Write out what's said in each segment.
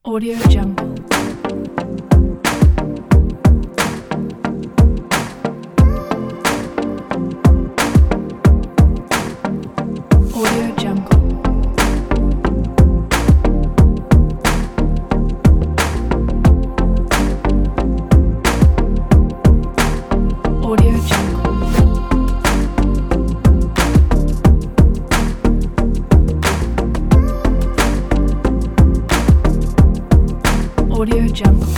Audio Jungle. Audio Jungle. Audio Jungle. Audio Jungle.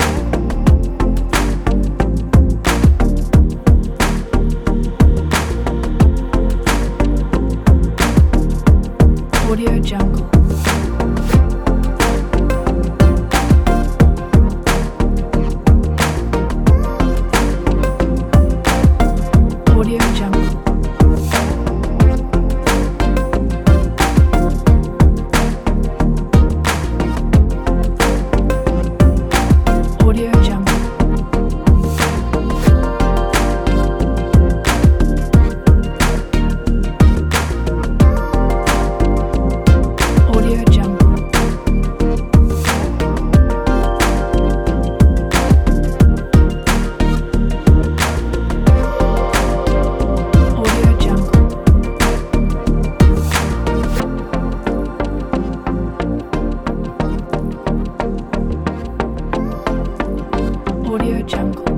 Audio Jungle. Audio Jungle. Audio Jungle. Audio Jungle. Audio Jungle. Audio Jungle.